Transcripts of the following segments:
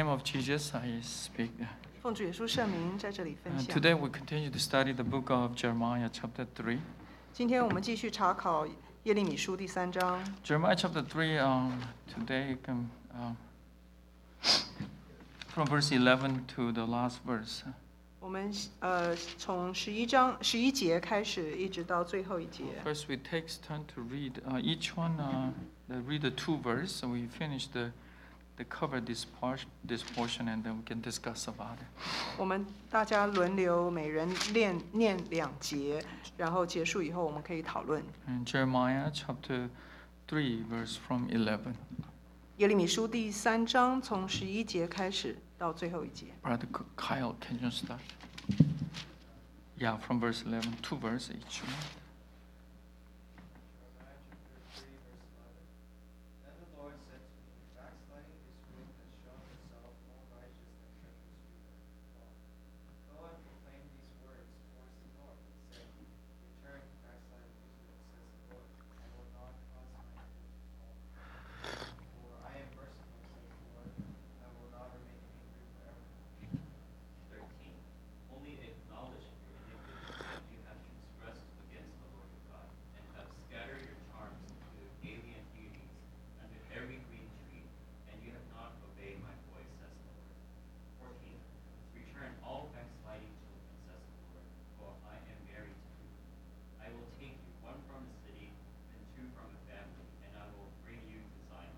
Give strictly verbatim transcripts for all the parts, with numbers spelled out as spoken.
of Jesus, I speak. 奉主耶稣圣名，在这里分 Uh, 享。 today we continue to study the book of Jeremiah, chapter three. 今天我们继续查考耶利米书第三章。 Jeremiah chapter three, um, today can, um, from verse eleven to the last verse. 我们呃从十一章十一节开始，一直到最后一节。 First, we take turn to read uh, each one. Uh, the, read the two verse, so we finish the, the cover this part, this portion, and then we can discuss about it. 我们大家轮流，每人念念两节，然后结束以后，我们可以讨论。 And Jeremiah chapter three, verse from eleven. 耶利米书第三章从十一节开始到最后一节。 Brother Kyle, can you start? Yeah, from verse eleven, two verse each one. Then the Lord said to me, backsliding Israel has shown itself more righteous than treacherous Judah. Go and proclaim these words towards the north, and say, return, backsliding Israel, says the Lord. I will not cause my anger to fall. For I am merciful, says the Lord. I will not remain angry forever. thirteen. Only acknowledge your iniquity, that you have transgressed against the Lord your God, and have scattered your charms to alien deities under every green tree, and you have not obeyed my voice, says the Lord. fourteen. Return all backsliding children, says the Lord, for I am married to you. I will take you, one from a city, and two from a family, and I will bring you to Zion.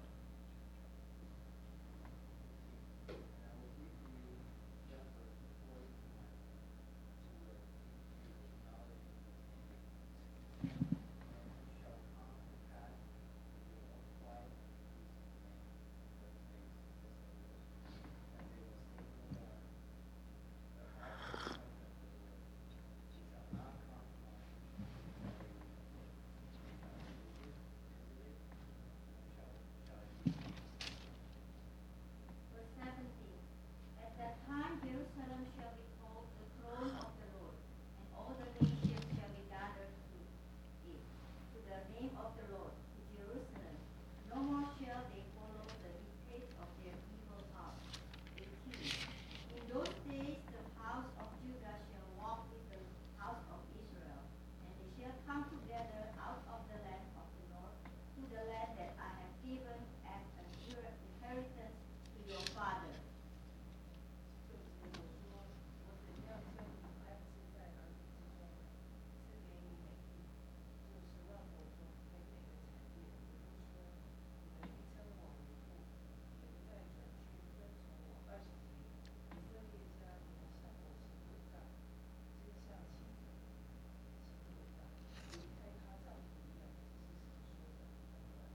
And I will give you shepherd before you tonight, to where you acknowledge your iniquity. And you shall come to pass with your own flight and peace and rain in those days, says the Lord. And they will say no more, the house of the Lord. It shall not compromise with every wicked. It shall visit, visit it, and shall, shall use it. Verse seventeen. At that time Jerusalem shall be called the throne of the Lord, and all the nations shall be gathered to it, to the name of the Lord, to Jerusalem. No more shall they follow the dictates of their evil hearts. eighteen. In those days the house of Judah shall walk with the house of Israel, and they shall come together out of the land of the north, to the land that I have given as an inheritance to your father. 就主耶稣说：“我怎样将你安置在儿女之中，赐给你美地，就是万国中美美的产业。我就说，你们必称我为父，也不再转去跟从我二十年。以色列家，你们向我行诡诈，真像亲人行诡诈，如开他帐篷一样。”这是神说的。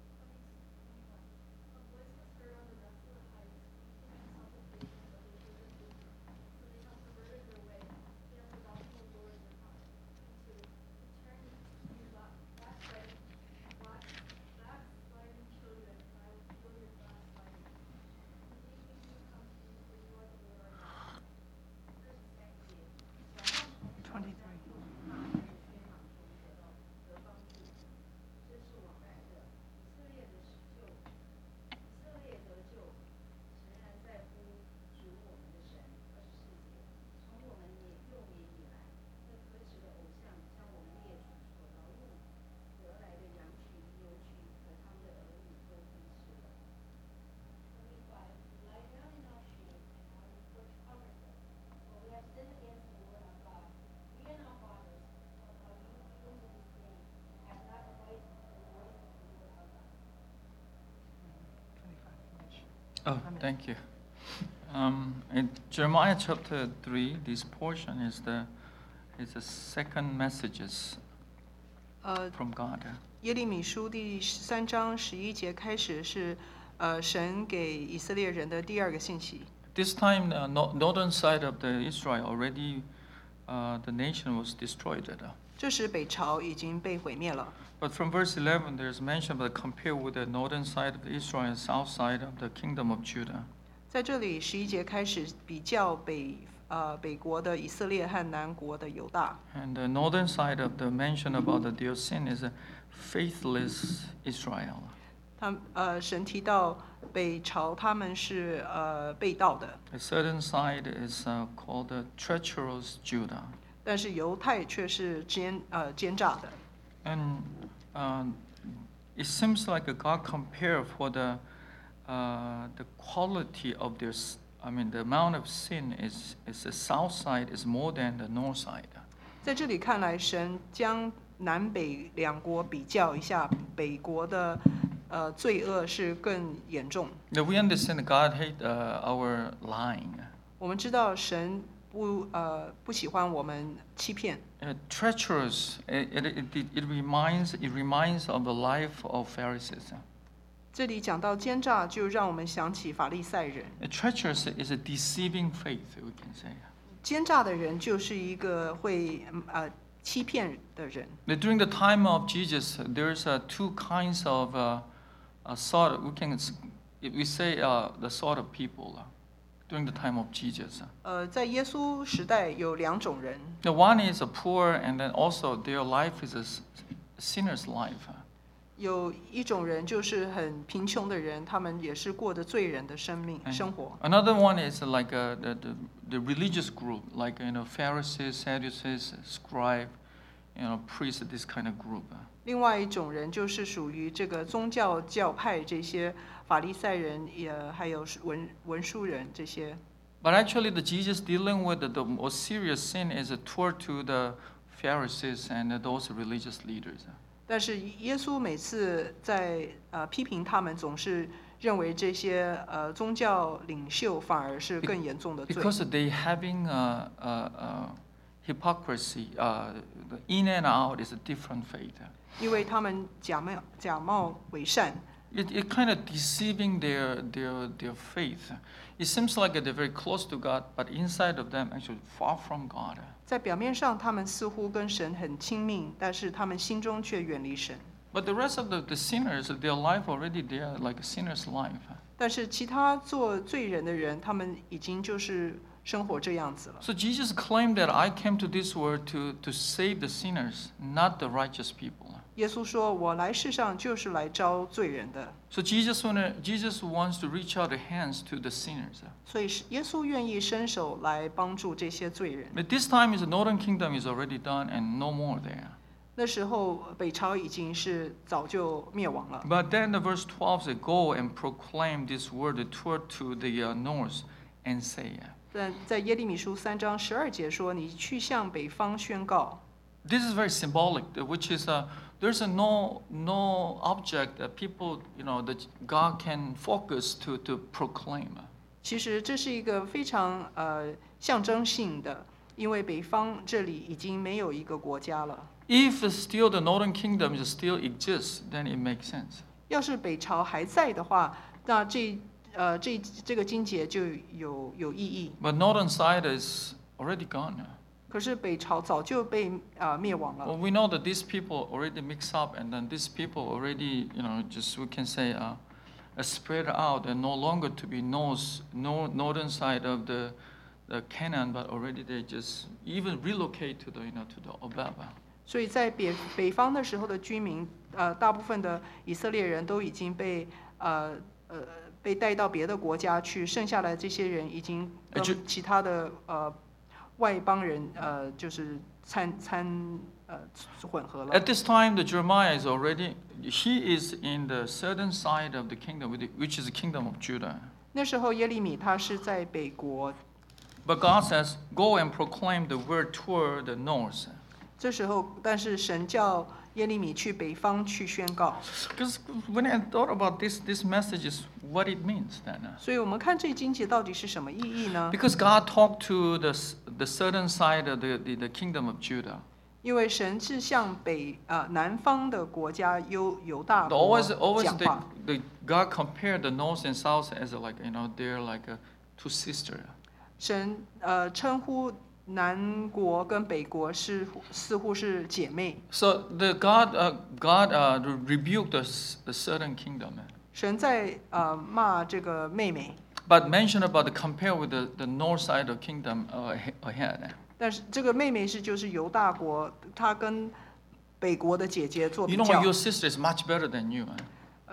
A voice was heard on the rest of the heights, speaking in supplications of the children of Israel. For they have perverted their way, they have forgotten the Lord their God. And two, return, you back- backsliding, back- backsliding children, and I will heal your backsliding. Indeed, we do come to you, for you are the Lord our God. Verse nineteen. twenty-three. 天上从得到得帮助，真是我爱的以色列的拯救，以色列得救，诚然在乎主我们的神。二十四节，从我们也幼年以来，那可耻的偶像将我们列祖所劳碌得来的羊群、牛群和他们的儿女都吞噬了。 twenty-five. Lie down in our shame, and our reproach covers us. For we have sinned against the Lord our God, we and our fathers, but are you even to this day, and have not obeyed the voice of the Lord our God. twenty-five. Finish. Oh, thank you. Um, in Jeremiah chapter three, this portion is the is the second messages 呃， from God. 耶利米书第十三章十一节开始是，呃，神给以色列人的第二个信息。 This time, the no, northern side of the Israel already, uh, the nation was destroyed. uh. 这时北朝已经被毁灭了。 But from verse eleven, there's mention about compare with the northern side of Israel and south side of the kingdom of Judah. 在这里十一节开始比较北呃北国的以色列和南国的犹大。 And the northern side of the mention about the their sin is a faithless Israel. 他们呃，神提到北朝他们是呃被盗的， A certain side is uh, called the treacherous Judah. 但是犹太却是奸呃奸诈的。 And uh, it seems like God compared for the uh, the quality of their, s- I mean, the amount of sin is is the south side is more than the north side. 在这里看来，神将南北两国比较一下，北国的呃罪恶是更严重。 Now we understand that God hate uh, our lying. 我们知道神不呃不喜欢我们欺骗。 Uh, treacherous. It, it, it, it reminds it reminds of the life of Pharisees. 这里讲到奸诈，就让我们想起法利赛人。 A treacherous is a deceiving faith, we can say. 奸诈的人就是一个会嗯呃欺骗的人。 But during the time of Jesus, there's uh, two kinds of uh, uh, sort. Of, we can s- if we say uh, the sort of people uh, during the time of Jesus. 呃，在耶稣时代有两种人， The one is a poor, and then also their life is a s- sinner's life. 有一种人就是很贫穷的人，他们也是过着罪人的生命 And 生活。 Another one is like uh, the, the the religious group, like you know Pharisees, Sadducees, scribe, you know priests, this kind of group. 另外一种人就是属于这个宗教教派这些法利赛人，也还有文文书人这些。 But actually, the Jesus dealing with the, the most serious sin is toward to the Pharisees and those religious leaders. 但是耶稣每次在呃批评他们，总是认为这些呃宗教领袖反而是更严重的罪， Because they having uh, uh, uh, hypocrisy, uh, the in and out is a different faith. 因为他们假冒假冒为善， It, it kind of deceiving their, their, their faith. It seems like they're very close to God, but inside of them actually far from God. 在表面上他们似乎跟神很亲密，但是他们心中却远离神。 But the rest of the, the sinners, their life already there, like a sinner's life. 但是其他做罪人的人，他们已经就是生活这样子了。 So Jesus claimed that I came to this world to, to save the sinners, not the righteous people. 耶稣说：“我来世上就是来招罪人的。 So Jesus, wanna, Jesus wants to reach out the hands to the sinners. ” 所以是耶稣愿意伸手来帮助这些罪人。 But this time, is the northern kingdom is already done and no more there. 那时候北朝已经是早就灭亡了。 But then the verse twelve says, "Go and proclaim this word toward to the uh, north, and say." 但在耶利米书三章十二节说：“你去向北方宣告。” This is very symbolic, which is uh, there's a no no object that people you know that God can focus to to proclaim. 其实这是一个非常呃象征性的，因为北方这里已经没有一个国家了。 If still the northern kingdom still exists, then it makes sense. 要是北朝还在的话，那这呃这这个经节就有有意义。 But northern side is already gone. 可是北朝早就被啊、呃、灭亡 Well, 了。 we know that these people already mix up, and then these people already, you know, just we can say, uh, uh, spread out, and no longer to be north, no, northern side of the, the Canaan, but already they just even relocate to the, you know, to the Obaba. 所以在北北方的时候的居民，呃，大部分的以色列人都已经被呃呃被带到别的国家去，剩下来这些人已经呃就跟其他的呃外邦人呃就是参参呃混合了 At。this time, the Jeremiah is already, he is in the southern side of the kingdom, which is the kingdom of Judah. 那时候耶利米他是在北国， But God says, go and proclaim the word toward the north. 这时候但是神叫耶利米去北方去宣告， Because when I thought about this, this message is what it means then. 所以我们看这经节到底是什么意义呢？ Because God talked to the, the southern side of the, the, the kingdom of Judah. 因为神是向北呃南方的国家犹犹大 The 国 always, always 讲 the, 话。 the God compared the north and south as like, you know, they're like a two sisters. 神呃称呼南国跟北国是似乎是姐妹。 So the God, uh, God uh, rebuked the, s- the southern kingdom. 神在呃骂这个妹妹， But mention about the compare with the, the north side of kingdom uh, ahead. 但是这个妹妹是就是犹大国，她跟北国的姐姐做 You 比 know 较 what? Your。sister is much better than you. Huh?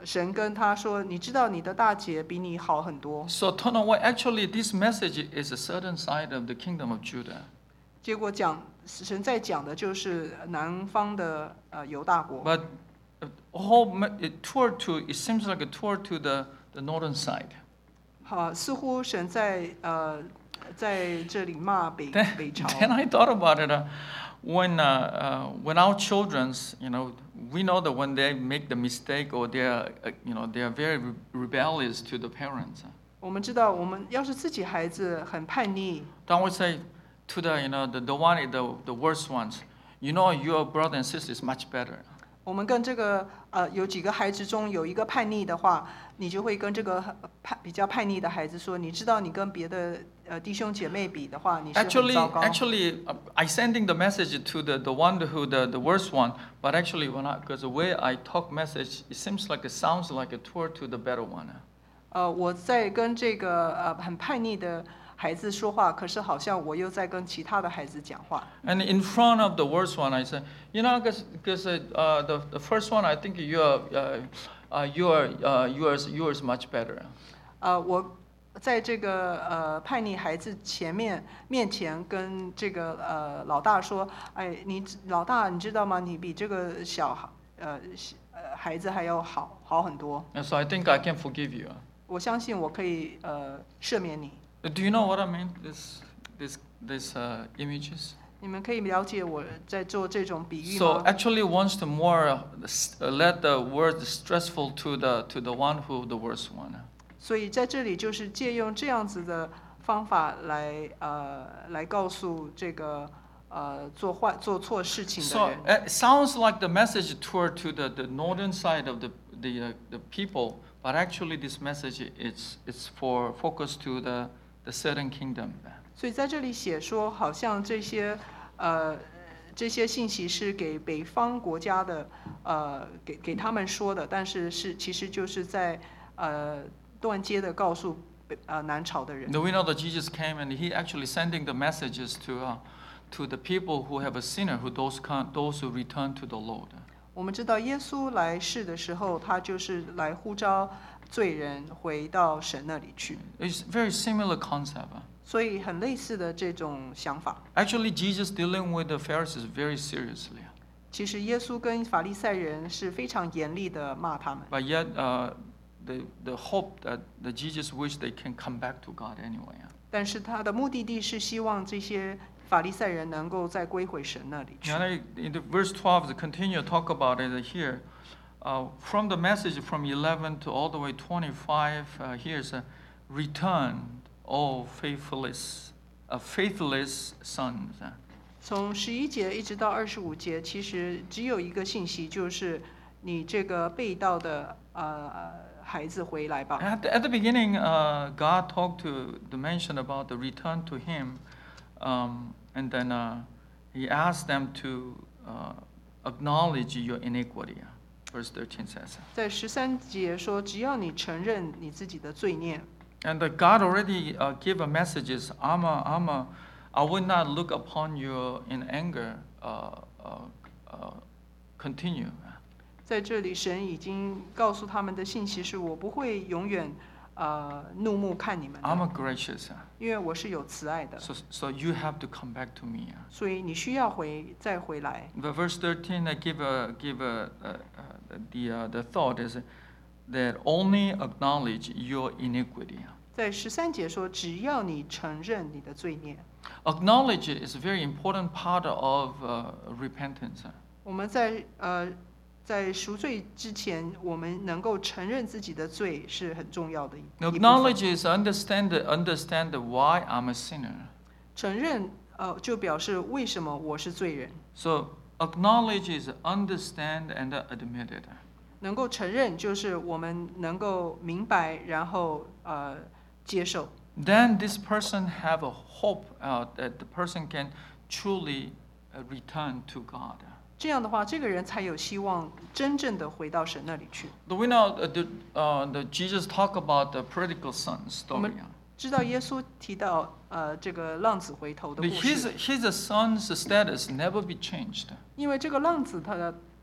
神跟他说：“你知道你的大姐比你好很多。 So turn away. Actually, this message is a certain side of the kingdom of Judah. ” 结果讲神在讲的就是南方的呃犹大国。 But a whole me- a tour to it seems like a tour to the, the northern side. 好，似乎神在呃在这里骂北 Then, 北朝。 then I thought about it. Uh, when uh, uh, when our childrens, you know, we know that when they make the mistake or they are, uh, you know, they are very re- rebellious to the parents. 我们知道，我们要是自己孩子很叛逆， Then I would say to the, you know, the, the one, the, the worst ones, you know, your brother and sister is much better. 我们跟这个呃有几个孩子中有一个叛逆的话，你就会跟这个呃叛比较叛逆的孩子说，你知道你跟别的呃弟兄姐妹比的话，你是很 Actually, 糟糕。 actually, uh, I sending the message to the, the one who the, the worst one, but actually when I, because the way I talk message, it seems like it sounds like a tour to the better one. 呃，我在跟这个呃很叛逆的孩子说话，可是好像我又在跟其他的孩子讲话。 And in front of the worst one, I said, you know, because because uh, uh, the the first one, I think you're uh, uh, you're uh, yours yours much better. 呃，我在这个呃叛逆孩子前面面前跟这个呃老大说，哎，你老大你知道吗？你比这个小孩呃呃孩子还要好好很多。 And so I think I can forgive you. 我相信我可以呃赦免你。 Do you know what I mean? This this this uh, images. 你们可以了解我在做这种比喻 So 吗？ actually, wants to more uh, s- uh, let the word stressful to the to the one who the worst one. 所以在这里就是借用这样子的方法来呃来告诉这个呃做坏做错事情的 So 人。 it sounds like the message toward to the, the northern side of the the uh, the people, but actually this message it's it's for focus to the the southern kingdom. 所以在这里写说，好像这些呃这些信息是给北方国家的呃给给他们说的，但是是其实就是在呃断接的告诉北呃南朝的人。 Now we know that Jesus came and he actually sending the messages to uh, to the people who have a sinner, who those can, those who return to the Lord. 我们知道耶稣来世的时候，他就是来呼召罪人回到神那里去， It's very similar concept. 所以很类似的这种想法。 Actually, Jesus dealing with the Pharisees very seriously. 其实耶稣跟法利赛人是非常严厉的骂他们， But yet, uh, the, the hope that, that Jesus wish they can come back to God anyway. 但是他的目的地是希望这些法利赛人能够再归回神那里去。 And I- in the verse twelve, to continue to talk about it here. Uh, from the message from eleven to all the way twenty-five, uh, here's a return, O faithless, uh, faithless sons. 从十一节一直到二十五节，其实只有一个信息，就是你这个被盗的呃孩子回来吧。 At the, at the beginning, uh, God talked to the mention about the return to Him, um, and then uh, He asked them to uh, acknowledge your iniquity. Verse thirteen says. 在十三节说，只要你承认你自己的罪孽， And uh, God already uh, gave a messages. I'm a, I'm a, I will not look upon you in anger. Uh, uh, uh, continue. 在这里神已经告诉他们的信息是：我不会永远呃怒目看你们 I'm 的， a gracious. 因为我是有慈爱的， So, so you have to come back to me. 所以你需要回再回来。 But verse thirteen, I give a, give a, uh, uh, the, uh, the thought is that only acknowledge your iniquity. 在十三节说，只要你承认你的罪孽。 Acknowledge is a very important part of uh, repentance. 我们在呃在赎罪之前，我们能够承认自己的罪是很重要的一一部分。 Acknowledge is understand, understand why I'm a sinner. 承认呃就表示为什么我是罪人。 So acknowledge is understand and admit it. 能够承认就是我们能够明白，然后呃接受。 Then this person have a hope uh, that the person can truly uh, return to God. 这样的话，这个人才有希望真正的回到神那里去。 Do we know uh, the, uh, the Jesus talk about the prodigal son 我 story? 们知道耶稣提到呃这个浪子回头的 The- 故 His, 事， his son's status never be changed. 因为这个浪子他的的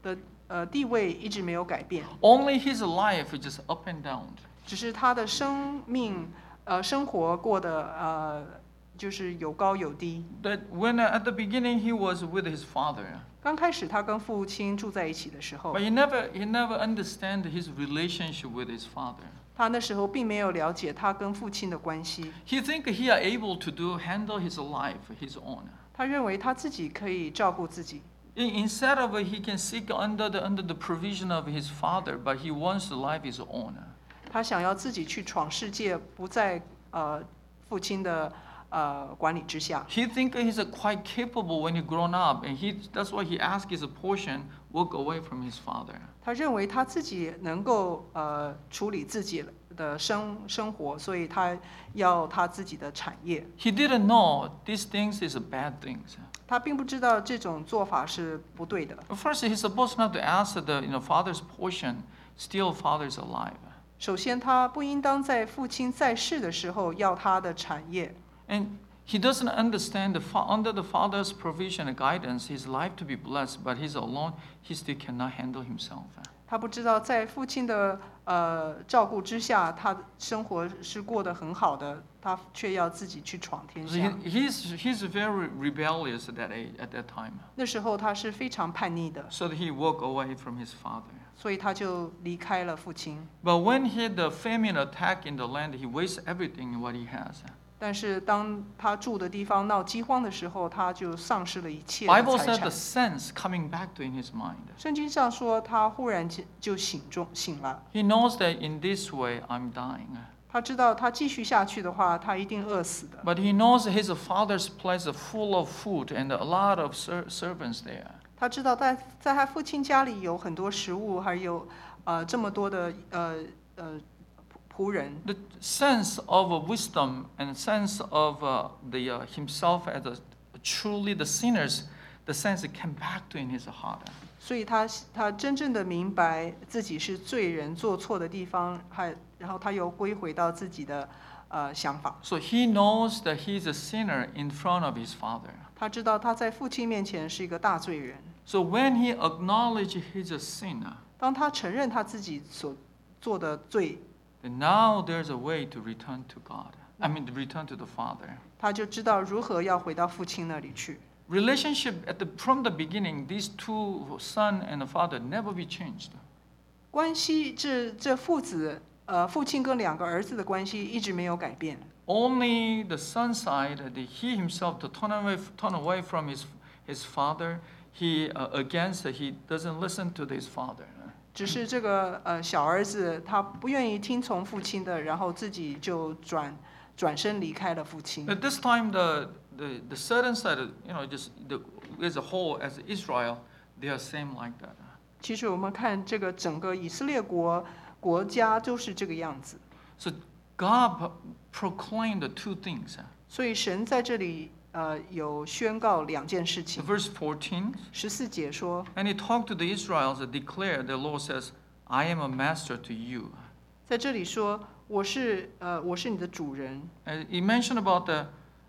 呃地位一直没有改变， Only his life is just up and down. 只是他的生命呃生活过得呃就是有高有低。 That when uh, at the beginning he was with his father, 刚开始他跟父亲住在一起的时候 but，he never he never understand his relationship with his father. 他那时候并没有了解他跟父亲的关系， He think he are able to do handle his life his own. 他认为他自己可以照顾自己。 In- Instead of uh, he can seek under the under the provision of his father, but he wants the life his own. 他想要自己去闯世界，不在呃父亲的呃管理之下。 He think he's uh, quite capable when he grown up, and he that's why he asked his portion walk away from his father. 他认为他自己能够呃处理自己的生生活，所以他要他自己的产业。 He didn't know these things is a bad things. 他并不知道这种做法是不对的。 First, he's supposed not to ask the you know father's portion. Still, father's alive. 首先，他不应当在父亲在世的时候要他的产业， And he doesn't understand the fa- under the father's provision and guidance, his life to be blessed, but he's alone, he still cannot handle himself. 他不知道在父亲的呃照顾之下，他生活是过得很好的，他却要自己去闯天 So 下。 he, he's, he's very rebellious at that age, at that time. 那时候他是非常叛逆的， So that he walked away from his father. 所以他就离开了父亲。 But when he had the famine attack in the land, he wastes everything what he has. 但是当他住的地方闹饥荒的时候，他就丧失了一切的 Bible 财 said the 产。 sense coming back to in his mind. 圣经上说，他忽然间就醒中醒了。 He knows that in this way I'm dying. 他知道他继续下去的话，他一定饿死的。 But he knows his father's place is full of food and a lot of ser- servants there. 他知道在在他父亲家里有很多食物，还有呃这么多的呃呃仆人。 The sense of uh, wisdom and sense of uh, the uh, himself as a truly the sinners, the sense that came back to in his heart. 所以他他真正的明白自己是罪人，做错的地方，还然后他又归回到自己的呃想法。 So he knows that he's a sinner in front of his father. 他知道他在父亲面前是一个大罪人。 So when he acknowledges his sin, 当他承认他自己所做的罪， then now there's a way to return to God. I mean, to return to the Father. 他就知道如何要回到父亲那里去。 Relationship at the from the beginning, these two, son and the father, never be changed. 关系这这父子呃父亲跟两个儿子的关系一直没有改变。 Only the son side, that he himself to turn away, turn away from his his father. He uh, against he doesn't listen to his father. 只是这个呃小儿子他不愿意听从父亲的，然后自己就转转身离开了父亲。 At this time, the the the certain side, you know, just the, as a whole, as Israel, they are same like that. 其实我们看这个整个以色列国国家都是这个样子， So God proclaimed the two things. 所以神在这里呃有宣告两件事 So 情。 verse fourteen, 十四节说， and he talked to the Israelites and declared, the Lord says, I am a master to you. 在这里说我是呃我是你的主人。 And he mentioned about the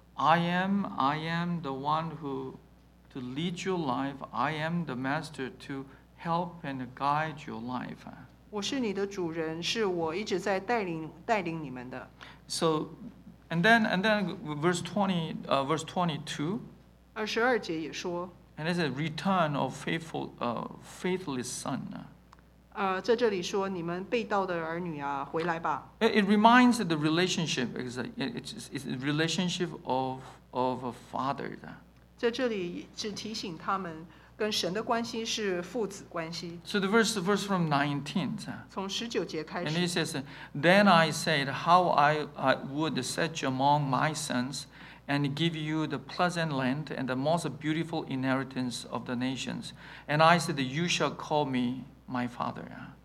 I am, I am the one who to lead your life. I am the master to help and guide your life. 我是你的主人，是我一直在带领带领你们的。 So, and then and then verse twenty, uh, verse twenty-two, 二十二节也说， and it's a return of faithful, uh, faithless son. 呃，在这里说你们被盗的儿女啊，回来吧。 It, it reminds the relationship. It's a, it's, it's a relationship of of a father. 在这里只提醒他们跟神的关系是父子关系。 So the verse, the verse from nineteen. 从十九节开 And he 始， says, Then I said, How I, I would set you among my sons and give you the pleasant land and the most beautiful inheritance of the nations. And I said, You shall call me my father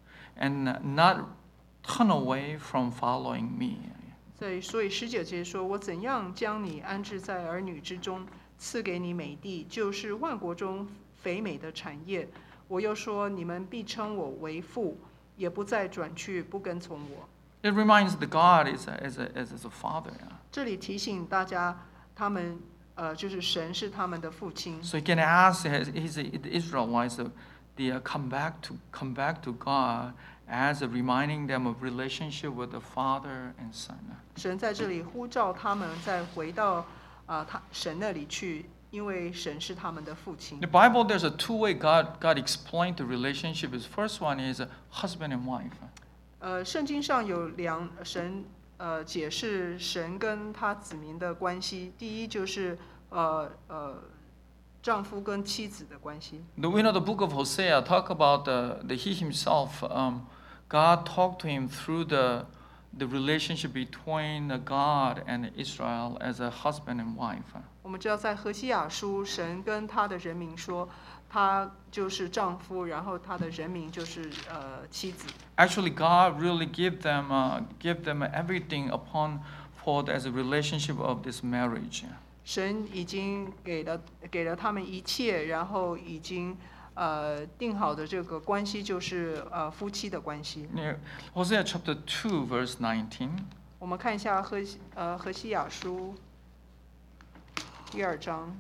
and not turn away from following me. 所以所以十九节说，我怎样将你安置在儿女之中，赐给你美地，就是万国中肥美的产业。我又说，你们必称我为父，也不再转去不跟从我。 It reminds the God is a, as, a, as a father. 这里提醒大家，他们呃，就是神是他们的父亲。 So you can ask his, his, the Israelites, they uh, come back to come back to God as a reminding them of relationship with the Father and Son. 神在这里呼召他们再回到啊、他神那里去，因为神是他们的父亲 The。Bible, there's a two-way God God explained the relationship. His first one is a husband and wife. 呃，圣经上有两神呃解释神跟他子民的关系，第一就是呃呃丈夫跟妻子的关系。 The, we know the book of Hosea talk about the, the he himself. Um, God talked to him through the the relationship between God and Israel as a husband and wife. 我们知道在何西雅书，神跟他的人民说，他就是丈夫，然后他的人民就是呃妻子。 Actually, God really give them uh, give them everything upon for as a relationship of this marriage. 神已经给了给了他们一切，然后已经呃定好的这个关系就是呃夫妻的关系。 Near Hosea chapter two, verse nineteen. 我们看一下何西呃何西雅书第二章。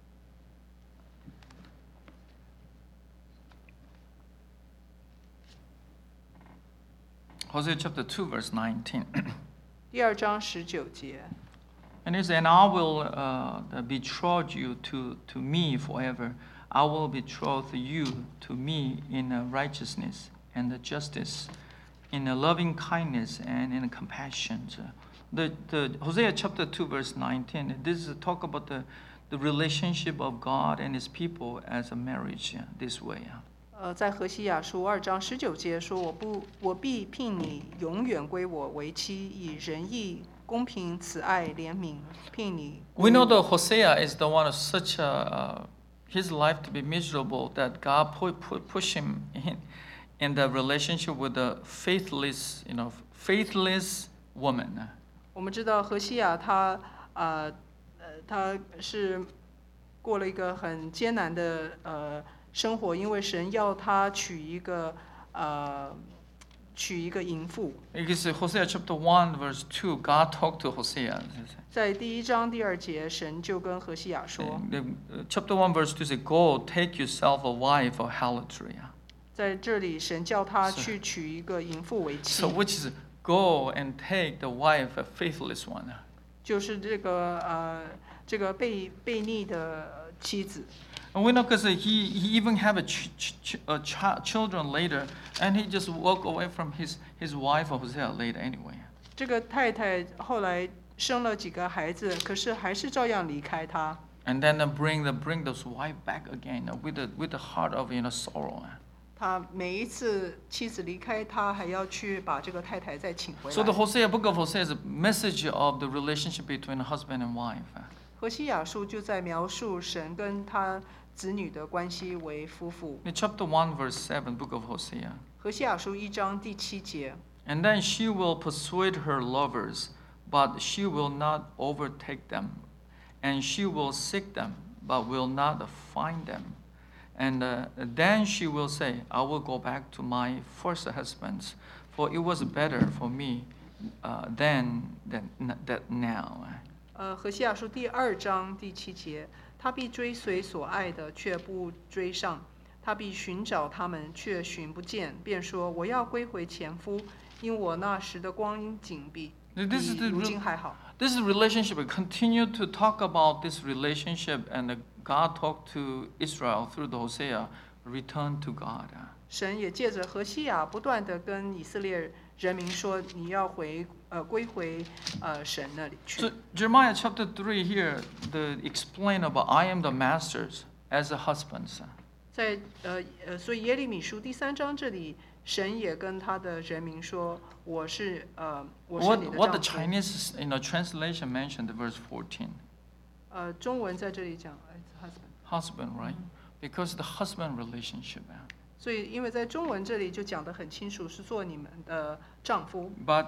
Hosea chapter two, verse nineteen. 第二章十九节， And it says, and I will uh, betroth you to, to me forever. I will betroth you to me in uh, righteousness and justice, in a loving kindness and in compassion. The, the Hosea chapter two, verse nineteen, this is talk about the, the relationship of God and his people as a marriage uh, this way. 呃，在何西雅书二章十九节说：“我不，我必聘你永远归我为妻，以仁义、公平、慈爱、怜悯聘你。” We know that Hosea is the one of such a, uh, his life to be miserable that God put, put push him in, in the relationship with a faithless, you know, faithless woman. 我们知道何西雅他呃呃他是过了一个很艰难的呃生活，因为神要他娶一个呃娶一个淫妇。 Because Hosea chapter one verse two, God talked to Hosea. 在第一章第二节，神就跟何西雅说， The, uh, chapter one verse two says, "Go, take yourself a wife of harlotry." 在这里神叫他是去娶一个淫妇为妻 So，which is go and take the wife, a faithless one. 就是这个呃这个被被逆的妻子。 And we know because he, he even have a, ch- ch- ch- a ch- children later, and he just walk away from his, his wife Hosea later anyway. 这个太太后来生了几个孩子，可是还是照样离开他。 And then uh, bring the bring those wife back again uh, with the with the heart of you know sorrow. 他每一次妻子离开他，还要去把这个太太再请回 So the 来。 Hosea book of Hosea is a message of the relationship between a husband and wife. 何西雅书就在描述神跟他子女的关系为夫妇。 In chapter one verse seven, book of Hosea. 何西雅书一章第七节， And then she will persuade her lovers, but she will not overtake them. And she will seek them, but will not find them. And uh, then she will say, I will go back to my first husbands, for it was better for me uh, then than that now. 呃，何西雅书第二章第七节，他必追随所爱的，却不追上；他必寻找他们，却寻不见，便说：我要归回前夫，因我那时的光阴紧闭，比 This is the 如 real- 今还好。 This is relationship. We continue to talk about this relationship, and uh, God talked to Israel through the Hosea, return to God. 神也借着何西雅不断的跟以色列人民说：你要回呃归回呃神那里去。 So Jeremiah chapter three here, the explain about I am the masters as a husband. 在呃呃，所以耶利米书第三章这里，神也跟他的人民说：我是呃我是 What 你的 what the 丈夫。 Chinese you know translation mentioned the verse fourteen, 呃，中文在这里讲呃 husband。 husband, right? Because the husband relationship. 所以，因为在中文这里就讲得很清楚，是做你们的丈夫。 But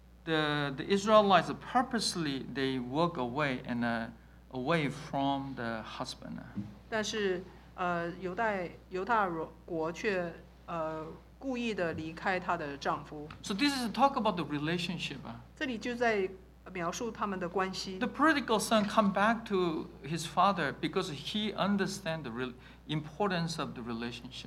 the the Israelites purposely they walk away and uh, away from the husband. 但是，呃，犹太犹大国却呃故意的离开她的丈夫。 So this is talk about the relationship. 这里就在描述他们的关系 The。prodigal son come back to his father because he understand the real importance of the relationship.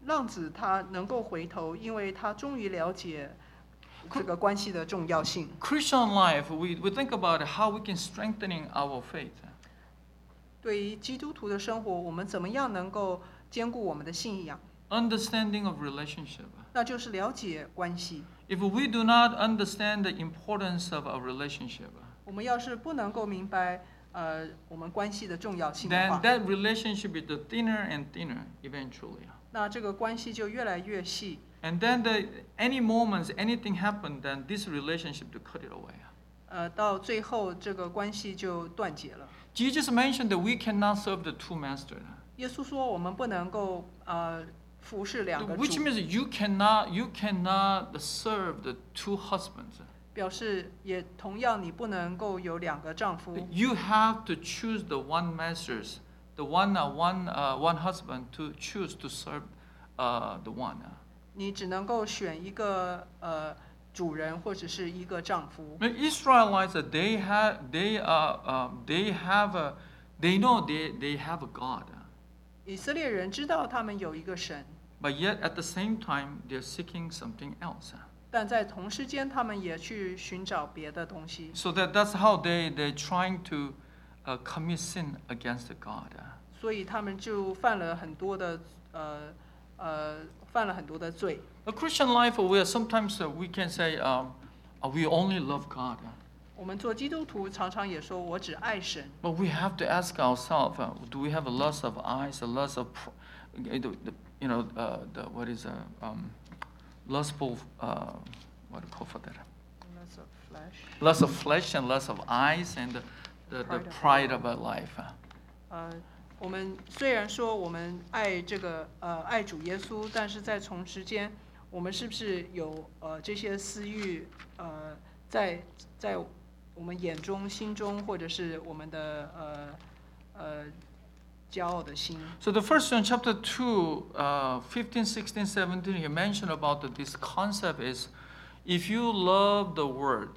浪子他能够回头，因为他终于了解这个关系的重要性。 Christian life, we, we think about how we can strengthening our faith. 对于基督徒的生活，我们怎么样能够兼顾我们的信仰？ Understanding of relationship. 那就是了解关系。 If we do not understand the importance of our relationship, 我们要是不能够明白呃我们关系的重要性的 then 话， that relationship is the thinner and thinner eventually. 那这个关系就越来越细。 And then the, any moments, anything happened, then this relationship to cut it away. 呃，到最后这个关系就断绝了。 Jesus mentioned that we cannot serve the two masters. 耶稣说，我们不能够呃服侍两个 Which 主， means you cannot, you cannot serve the two husbands. 表示也同样你不能够有两个丈夫， You have to choose the one masters, the one, uh, one, uh, one husband to choose to serve uh, the one. 你只能够选一个呃主人或者是一个丈夫。 The Israelites, uh, they have, they are, uh, they have a, they know they, they have a God. 以色列人知道他们有一个神， But yet at the same time, they're seeking something else. 但在同时间他们也去寻找别的东西， So that, that's how they, they're trying to uh, commit sin against God. 所以他们就犯了很多的呃呃犯了很多的罪。 A Christian life, where sometimes uh, we can say, um, uh, we only love God. 我们做基督徒常常也说我只爱神， But we have to ask ourselves, uh, do we have a lust of eyes, a lust of, pr- uh, the, the, you know, uh, the, what is a um, lustful, uh, what do you call for that? Lust of flesh Lust of flesh and lust of eyes and the, the, the pride of our life. 呃，我们虽然说我们爱这个呃爱主耶稣，但是在同时间，我们是不是有呃这些私欲呃在在我们眼中、心中，或者是我们的呃呃骄傲的心？ So the first John chapter two, uh, fifteen, sixteen, seventeen, he mentioned about that this concept is, if you love the word,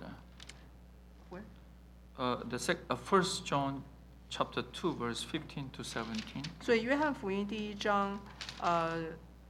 Where? uh, the sec- uh, first John chapter two, verse fifteen to seventeen. 所以约翰福音第一章，呃，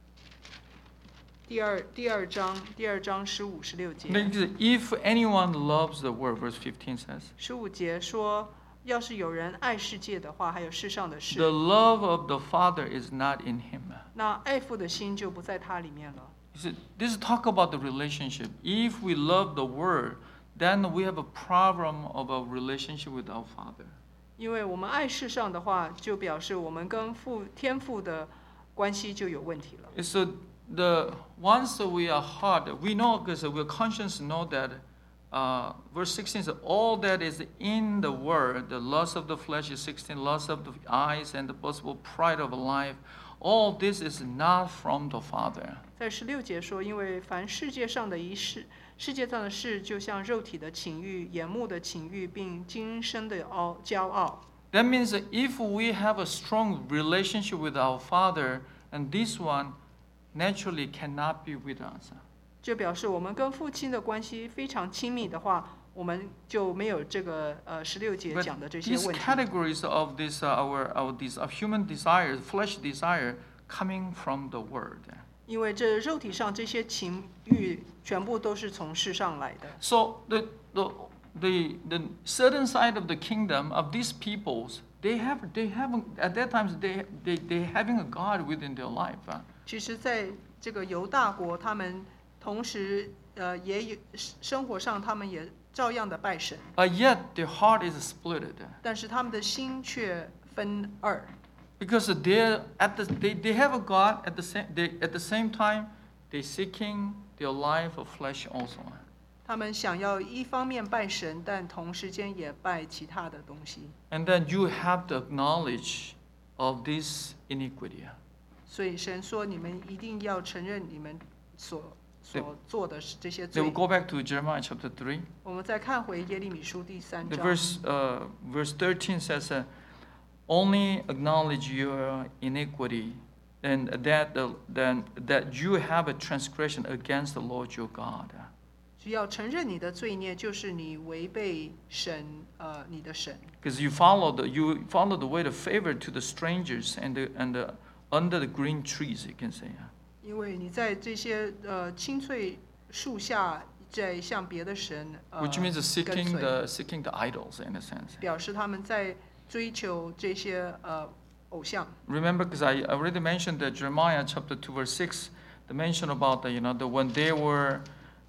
第二第二章第二章十五十六节， If anyone loves the word, verse fifteen says, 十五节说，要是有人爱世界的话，还有世上的 the 事， love of the Father is not in him. 那爱父的心就不在他里面了。 You see, this is talk about the relationship. If we love the word, then we have a problem of a relationship with our Father. 因为我们爱世上的话，就表示我们跟父天父的关系就有问题了。 So the once we are hard, we know because we're conscious know that uh, verse sixteen says all that is in the word, the lust of the flesh is sixteen, lust of the eyes and the possible pride of life, all this is not from the Father. 在十六节说，因为凡世界上的一事，世界上的事，就像肉体的情欲、眼目的情欲，并今生的傲骄傲。 That means that if we have a strong relationship with our Father, and this one naturally cannot be with us. 这表示我们跟父亲的关系非常亲密的话，我们就没有这个呃十六节 But 讲的这些 these 问题。 categories of this, uh, our, our these uh, human desires, flesh desire, coming from the Word. 因为这肉体上这些情欲全部都是从世上来的， So the, the, the, the certain side of the kingdom of these peoples, they have, they have, at that times, they, they, they having a God within their life. uh. 其实在这个犹大国，他们同时呃也有生活上，他们也照样的拜神， But yet their heart is split. 但是他们的心却分二。 Because they at the they, they have a God at the same they at the same time they seeking their life of flesh also. 他们想要一方面拜神，但同时间也拜其他的东西。 And then you have to acknowledge of this iniquity. 所以神说，你们一定要承认你们所所做的这些 They will 罪。 go back to Jeremiah chapter three. 我们再看回耶利米书第三 The 章， verse uh, verse thirteen says, uh, "Only acknowledge your iniquity, and that the, then that you have a transgression against the Lord your God." 只要承认你的罪孽，就是你违背神呃你的神。 Because you follow the you follow the way of favor to the strangers and the and the under the green trees, you can say. 因为你在这些呃青翠树下，在向别的神呃 which means 跟 seeking 随， the seeking the idols in a sense. 表示他们在追求这些呃偶像。 Remember, because I already mentioned that Jeremiah chapter two verse six, the mention about the you know the when they were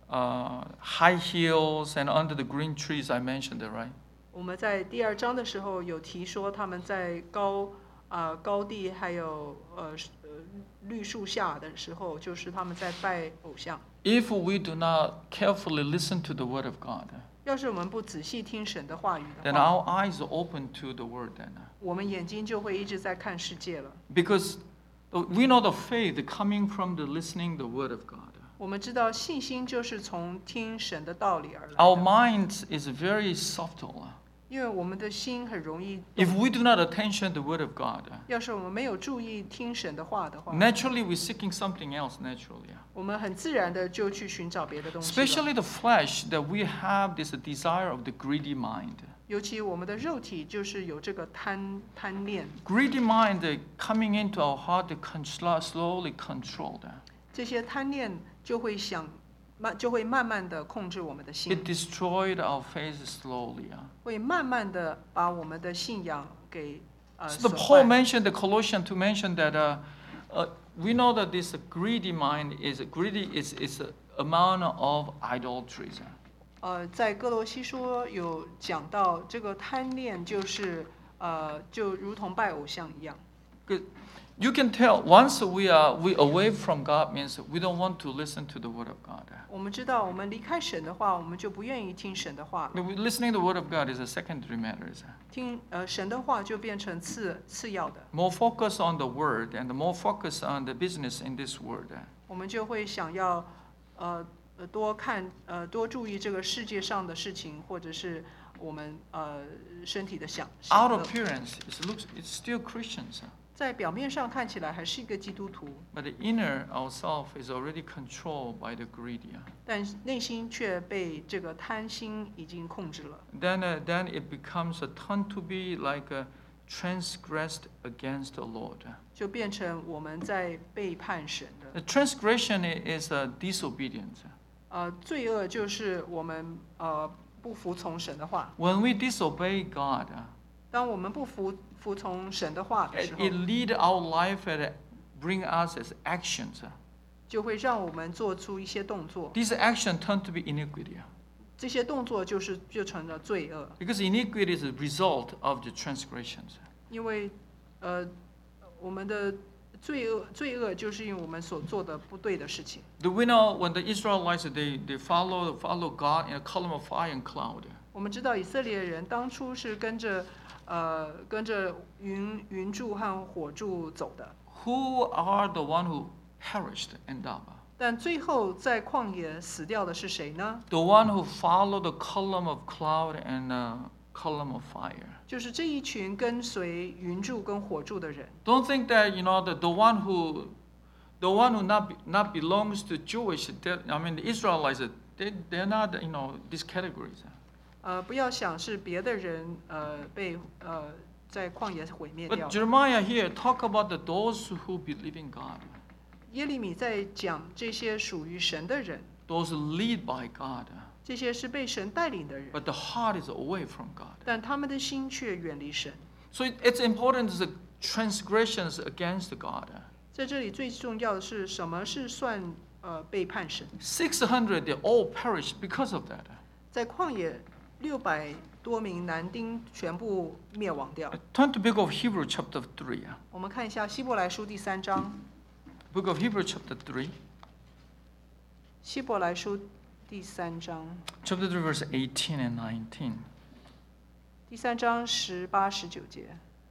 uh, high heels and under the green trees. I mentioned it, right? 我们在第二章的时候有提说，他们在高啊、呃、高地还有呃呃绿树下的时候，就是他们在拜偶像。 If we do not carefully listen to the word of God, 要是我们不仔细听神的话语 then 的话， our eyes are open to the word. Then, 我们眼睛就会一直在看世界了。 because we know the faith coming from the listening the word of God. 我们知道信心就是从听神的道理而来 Our 的， mind is very subtle. 因为我们的心很容易 If 动。 we do not attention the word of God, 要是我们没有注意听神的话的话， naturally we're seeking something else. Naturally, 我们很自然的就去寻找别的东西了。 especially the flesh, that we have this desire of the greedy mind. 尤其我们的肉体就是有这个贪贪恋， Greedy mind uh, coming into our heart to con- slowly control that. 这些贪恋就会想慢，就会慢慢的控制我们的 It 心， destroyed our faith slowly. uh. 会慢慢的把我们的信仰给呃 So the 损 Paul 坏。 mentioned the Colossians to mention that uh, uh, we know that this greedy mind is greedy is is a amount of idolatries. 呃，在哥罗西书有讲到这个贪恋就是呃就如同拜偶像一样。 Good. You can tell once we are we away from God means we don't want to listen to the word of God. 我们知道，我们离开神的话，我们就不愿意听神的话了。 Maybe listening to the word of God is a secondary matter. 听呃神的话就变成次次要的， More focus on the word and more focus on the business in this word. 我们就会想要呃呃多看呃多注意这个世界上的事情，或者是我们呃身体的享享 Out 乐。 appearance, it looks it's still Christians, 在表面上看起来还是一个基督徒， but the inner ourself is already controlled by the greedy. 但内心却被这个贪心已经控制了。 Then, uh, then it becomes a turn to be like a transgressed against the Lord. 就变成我们在背叛神的。 The transgression i- is a disobedience. 呃，罪恶就是我们呃不服从神的话。 When we disobey God, 当我们不服服从神的话的 it, 时 it 候， lead our life and bring us as actions. 就会让我们做出一些动作， These action turn to be iniquity 这些动作就是就成了罪恶， because iniquity is a result of the transgressions. 因为呃我们的罪恶罪恶就是因为我们所做的不对的事情。 Do we know when the Israelites they, they follow follow God in a column of fire and cloud? 我们知道以色列人当初是跟着呃跟着云云柱和火柱走的， Who are the one who perished and died? 但最后在旷野死掉的是谁呢？ The one who followed the column of cloud and uh, column of fire. 就是这一群跟随云柱跟火柱的人。 Don't think that you know the, the one who the one who not be, not belongs to Jewish. that- I mean the Israelites. They they're not you know these categories. 呃，不要想是别的人呃被呃在旷野毁灭 But 掉。 Jeremiah here talk about the, those who believe in God, 耶利米在讲这些属于神的人， those lead by God, 这些是被神带领的人， but the heart is away from God. 但他们的心却远离神。 So it, it's important the transgressions against God. 在这里最重要的是什么是算呃背叛神？ Six hundred they all perished because of that. 在旷野六百多名男丁全部灭亡掉。 Turn to book of Hebrew chapter three. 我们看一下希伯来书第三章， Book of Hebrew chapter three. 希伯来书第三章， Chapter three verse eighteen and nineteen. 第三章十八十九节。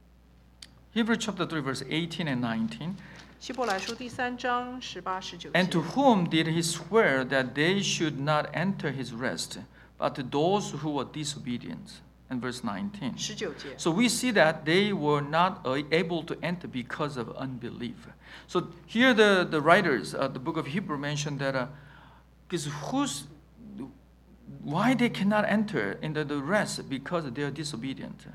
Hebrew chapter three verse eighteen and nineteen. 希伯来书第三章十八十九 And 节 to。whom did he swear that they should not enter his rest, but to those who were disobedient? And verse nineteen. 十九节， So we see that they were not uh, able to enter because of unbelief. So here the, the writers, uh, the book of Hebrew mentioned that because who's why they cannot enter into the rest because they are disobedient.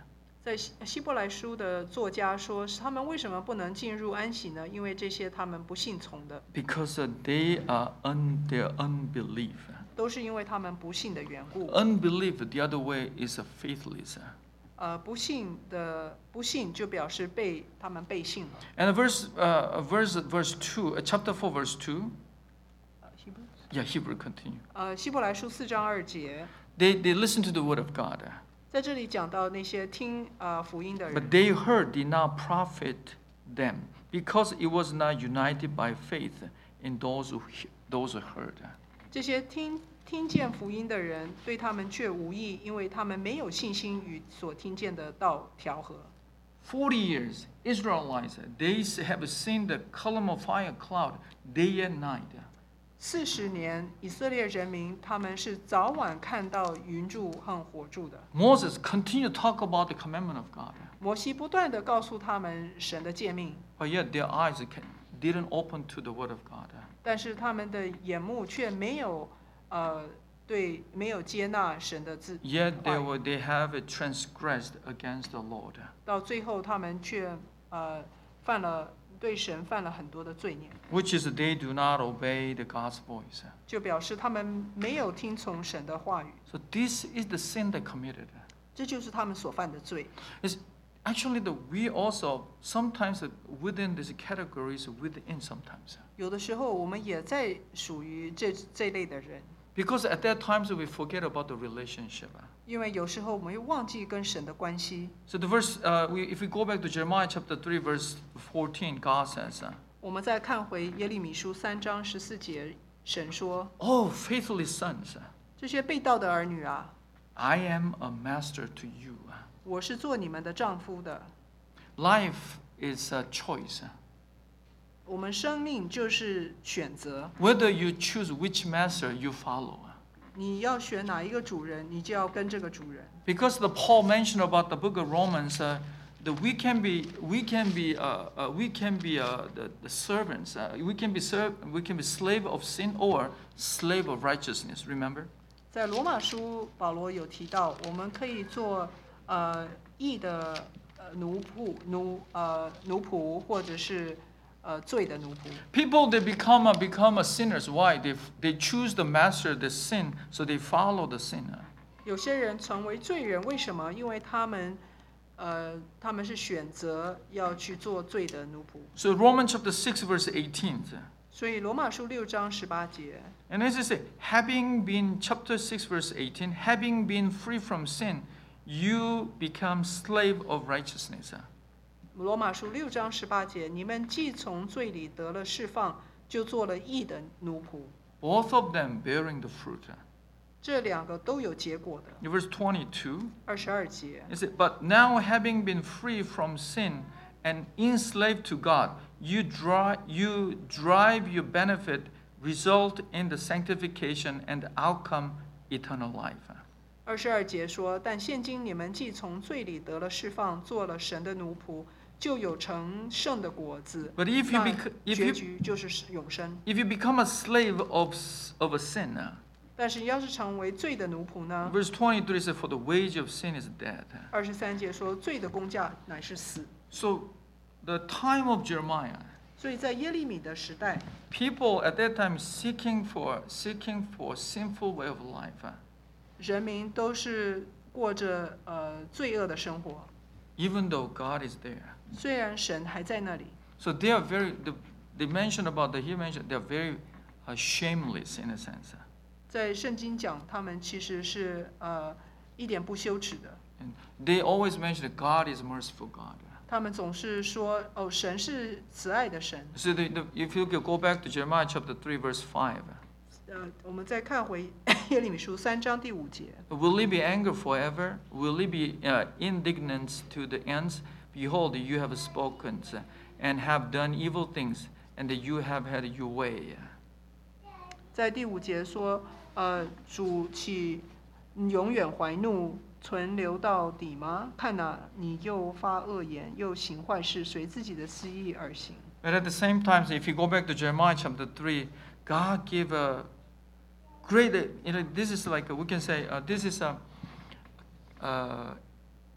在希希伯来书的作家说，他们为什么不能进入安息呢？因为这些他们不信从的， Because uh, they are un, their unbelief. 都是因为他们不信的缘故。 Unbelief, the other way is a faithless. 呃，不信的不信就表示被他们背信了。 And verse, uh, verse, verse two, uh, chapter four, verse two. 呃，希伯 Yeah, Hebrew continue. 呃希伯来书四章二节， They, they listen to the word of God, 在这里讲到那些听呃福音的 but 人， they heard did not profit them because it was not united by faith in those who, he- those who heard. 这些听听见福音的人对他们却无益，因为他们没有信心与所听见的道调和。 Forty years, Israelites, they have seen the column of fire cloud day and night. 四十年，以色列人民他们是早晚看到云柱和火柱的。 Moses continued to talk about the commandment of God, 摩西不断的告诉他们神的诫命， but yet their eyes ca- didn't open to the word of God. 但是他们的眼目却没有呃对没有接纳神的字。 Yet they 话语 were they have transgressed against the Lord. 到最后他们却呃犯了对神犯了很多的罪孽， Which is they do not obey the God's voice. 就表示他们没有听从神的话语， So this is the sin they committed. 这就是他们所犯的罪。 It's actually the we also sometimes within these categories within sometimes. 有的时候我们也在属于这这类的人， Because at that times we forget about the relationship. 因为有时候我们会忘记跟神的关系。 So the verse, uh, we, if we go back to Jeremiah chapter three, verse fourteen, God says, uh, 我们再看回耶利米书三章十四节，神说 "Oh, faithful sons,：“ 这些被盗的儿女啊， I am a master to you." 我是做你们的丈夫的。 Life is a choice. 我们生命就是选择， Whether you choose which master you follow. 你要选哪一个主人，你就要跟这个主人。 Because the Paul mentioned about the book of Romans, uh, that we can be, we can be, uh, uh, we can be uh, the, the servants. Uh, we can be serv- we can be slave of sin or slave of righteousness. Remember? 在罗马书，保罗有提到，我们可以做呃义的呃奴仆奴呃奴仆，或者是呃罪的奴仆。 People they become a, become a sinners. Why? They they choose the master, the sin, so they follow the sinner. 有些人成为罪人，为什么？因为他们呃他们是选择要去做罪的奴仆。 So Romans chapter six, verse eighteen. 所以罗马书六章十八节， And as I say, having been, chapter six, verse eighteen, having been free from sin, you become slave of righteousness. 罗马书六章十八节，你们既从罪里得了释放，就做了义的奴仆。 Both of them bearing the fruit. 这两个都有结果的。 In verse twenty-two, 二十二节， it says, "But now having been free from sin and enslaved to God, you drive, you drive your benefit, result in the sanctification and the outcome eternal life." 二十二节说：“但现今你们既从罪里得了释放，做了神的奴仆，就有成圣的果子。 But if you 那 bec- if 结 you 局就是永生。 if you become a slave of s- of a sin, uh, 但是要是成为罪的奴仆呢？ verse twenty-three says, "For the wage of sin is death." 二十三节说：罪的工价乃是死。 So, the time of Jeremiah, 所以在耶利米的时代， people at that time seeking for seeking for sinful way of life, uh, 人民都是过着呃罪恶的生活， even though God is there. 虽然神还在那里。 So they are very. The, they mentioned about the he mentioned they are very uh, shameless in a sense. 在圣经讲，他们其实是呃一点不羞耻的。 And they always mention that God is merciful God. 他们总是说：“哦，神是慈爱的神。 So the, the, if you could go back to Jeremiah chapter three, verse five. ” 呃，我们再看回耶利米书三章第五节。 Will he be angry forever? Will he be uh, indignant to the ends? Behold, you have spoken and have done evil things, and you have had your way. 在第五节说：“呃，主岂永远怀怒，存留到底吗？看哪，你又发恶言，又行坏事，随自己的私意而行。” But at the same time, if you go back to Jeremiah chapter three, God gave a great, you know, this is like, a, we can say, uh, this is a, uh,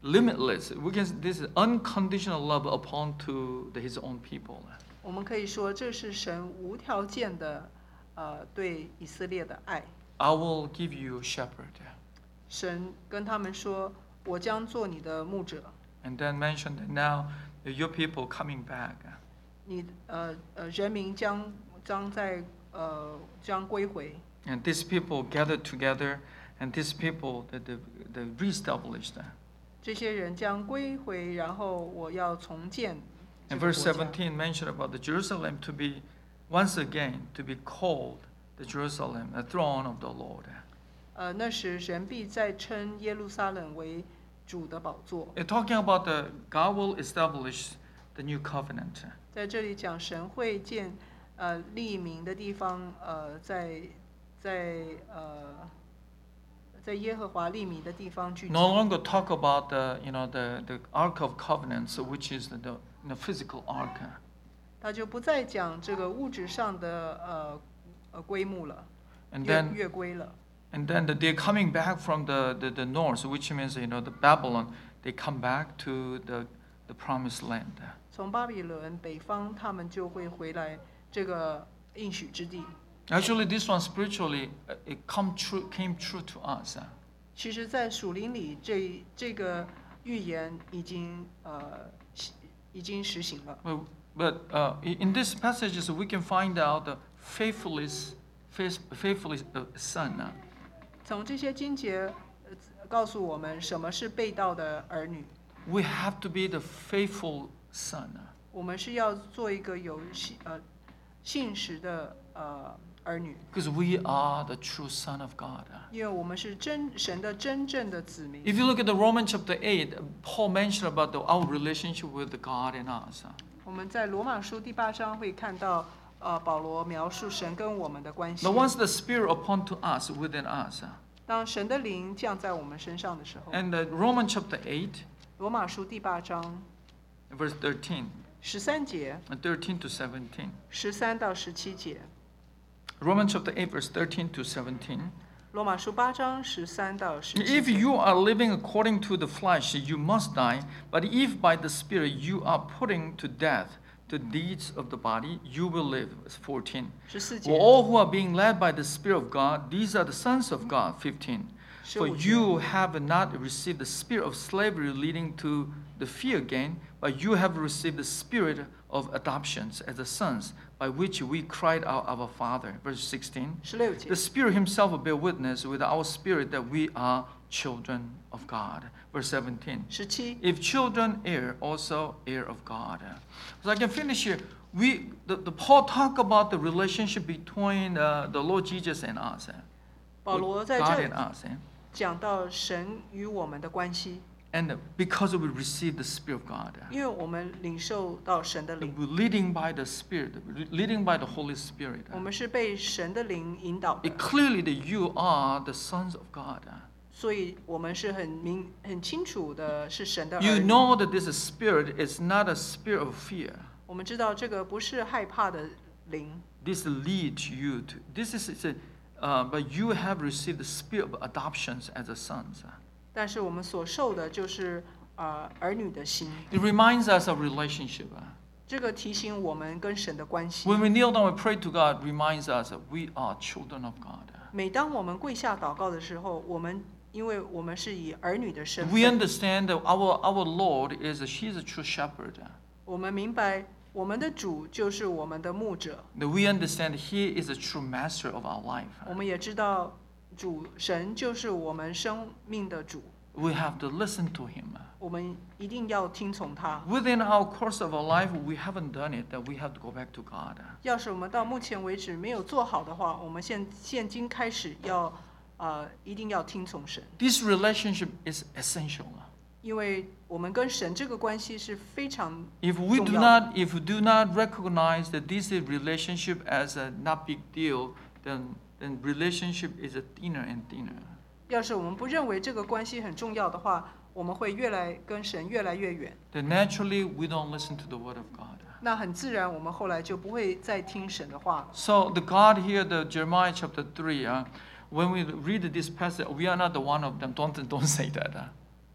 limitless. We can this is unconditional love upon to the, His own people. 我们可以说，这是神无条件的，呃，对以色列的爱。 I will give you a shepherd. 神跟他们说：“我将做你的牧者。 And then mentioned that now your people coming back. 你呃呃，人民将将在呃将归回。 And these people gathered together, and these people that they, they reestablished. 这些人将归回，然后我要重建这 And 个 verse 国家。 seventeen mentioned about the Jerusalem to be once again to be called the Jerusalem, the throne of the Lord. 呃，那时人必再称耶路撒冷为主的宝座。 It's talking about the God will establish the new covenant. 在这里讲神会建呃立名的地方，呃，在在呃在耶和华立名的地方聚集。 No longer talk about the you know the, the Ark of Covenants, which is the, the, the physical ark. 他就不再讲这个物质上的呃呃规模了， And 约 then 约规了。 and then the, they're coming back from the, the, the north, which means you know the Babylon. They come back to the the promised land. 从巴比伦北方，他们就会回来这个应许之地。 Actually, this one spiritually uh, it come true came true to us. 其实，在属灵里，这这个预言已经呃已经实行了。 But, but uh, in these passages, we can find out the faithfulness, faith, faithfulness uh, son. 从这些经节呃告诉我们，什么是被盗的儿女。 We have to be the faithful son. 我们是要做一个有信呃信实的呃儿女， Because we are the true son of God. 因为我们是真神的真正的子民。 If you look at the Romans chapter eight, Paul mentioned about the, our relationship with God and us. 我们在罗马书第八章会看到，呃，保罗描述神跟我们的关系 But。once the Spirit upon to us, within us, 当神的灵降在我们身上的时候， and the Romans chapter eight, 罗马书第八章 verse thirteen, 十三节， and thirteen to seventeen. 十三到十七节， Romans chapter eight, verse thirteen to seventeen. 罗马书八章十三到十七 If 节。 you are living according to the flesh, you must die. But if by the Spirit you are putting to death the deeds of the body, you will live. Verse fourteen. 十四 For 节， all who are being led by the Spirit of God, these are the sons of God. fifteen. 十 For 五节， you have not received the spirit of slavery leading to the fear again, but you have received the spirit of adoptions as the sons, by which we cried out, Our Father. Verse sixteen. 十六节 The， Spirit Himself will bear witness with our spirit that we are children of God. Verse seventeen. 十七， If children, heir, also heir of God. So I can finish here. We, the, the Paul talk about the relationship between uh, the Lord Jesus and us. eh? 保罗在 God 这 and us. eh? 讲到神与我们的关系， And because we receive the Spirit of God. 因为我们领受到神的灵， We're leading by the Spirit, leading by the Holy Spirit. 我们是被神的灵引导的 It，clearly that you are the sons of God. 所以我们是很明很清楚的是神的 You 儿女。 know that this spirit is not a spirit of fear. 我们知道这个不是害怕的灵， This leads you to, this is, it's a, uh, but you have received the spirit of adoptions as a sons. 但是我们所受的就是呃儿女的心。 It reminds us of relationship. 这个提醒我们跟神的关系。 When we kneel down and pray to God, reminds us that we are children of God. 每当我们跪下祷告的时候，我们因为我们是以儿女的身 We 份， understand that our, our Lord is, a, He is a true shepherd. 我们明白我们的主就是我们的牧者， That we understand He is a true master of our life. 我们也知道主神就是我们生命的主， We have to listen to Him. 我们一定要听从他。 Within our course of our life, we haven't done it, that we have to go back to God. 要是我们到目前为止没有做好的话，我们现现今开始要呃一定要听从神， This relationship is essential. 因为我们跟神这个关系是非常 If we do 重要的。 not, if we do not recognize that this is relationship as a not big deal, then then relationship is a thinner and thinner. 要是我们不认为这个关系很重要的话，我们会越来跟神越来越远。 Then naturally we don't listen to the word of God. 那很自然，我们后来就不会再听神的话了。 So the God here, the Jeremiah chapter three, uh, when we read this passage, we are not the one of them. Don't don't say that. Uh.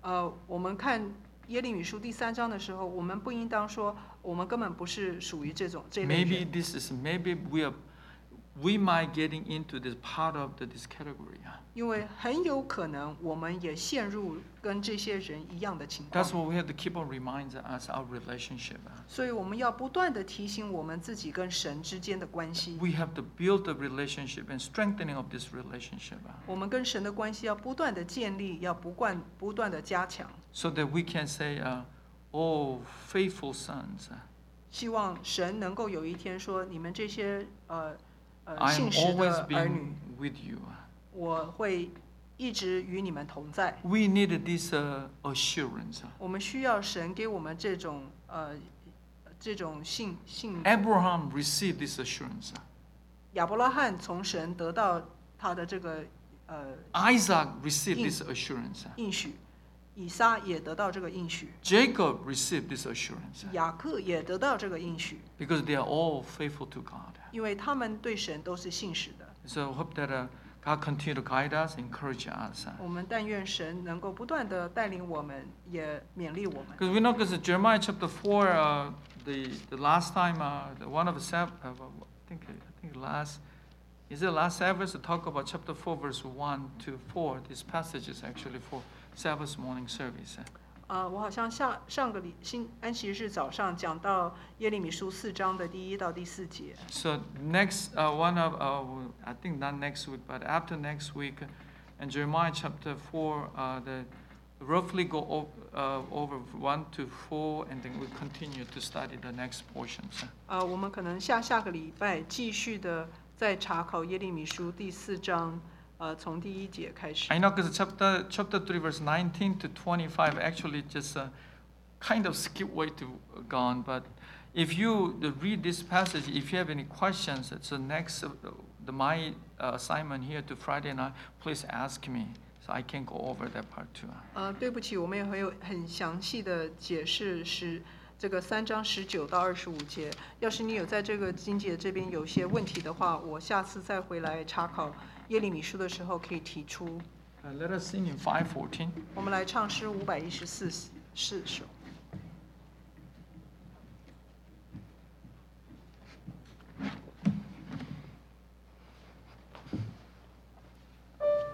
呃，我们看耶利米书第三章的时候，我们不应当说我们根本不是属于这种这类 Maybe 人， this is maybe we are we might getting into this part of the, this category. 啊因为很有可能我们也陷入跟这些人一样的情况 That's。what we have to keep on reminding us our relationship. 啊所以我们要不断的提醒我们自己跟神之间的关系， We have to build the relationship and strengthening of this relationship. 啊我们跟神的关系要不断的建立，要不断不断的加强， So that we can say, uh, "Oh, faithful sons, 啊希望神能够有一天说，你们这些呃呃 I 信 am 实 always 的儿女， being with you." 啊我会一直与你们同在。 We need this uh, assurance. 啊我们需要神给我们这种呃这种信信。 Abraham received this assurance. 啊亚伯拉罕从神得到他的这个呃 Isaac received this assurance. 啊应许，以撒也得到这个应许， Jacob received this assurance. 雅各也得到这个应许， Because they are all faithful to God. 因为他们对神都是信实的。 So I hope that uh, God continue to guide us, encourage us. 我们但愿神能够不断的带领我们，也勉励我们。 Because we know, because Jeremiah chapter four, uh, the the last time, uh, the one of the Sab- uh, I think I think last, is it last Sabbath to talk about chapter four, verse one to four. This passage is actually for Sabbath morning service. 呃，我好像上上个礼星安息日早上讲到耶利米书四章的第一到第四节。 So next uh, one of uh, I think not next week, but after next week, in Jeremiah chapter four, uh, the roughly go o- uh, over one to four, and then we continue to study the next portions. 呃，我们可能下下个礼拜继续的再查考耶利米书第四章，呃，从第一节开始。 I know because chapter chapter three, verse nineteen to twenty-five, actually just uh, kind of skip way to gone. But if you uh, read this passage, if you have any questions, it's the next uh, the my uh, assignment here to Friday night. Please ask me, so I can go over that part too. 呃，对不起，我们也很有很详细的解释是这个三章十九到二十五节。要是你有在这个经节这边有些问题的话，我下次再回来查考耶利米书的时候可以提出。 Uh, let us sing in five fourteen. 我们来唱诗五百一十四四首。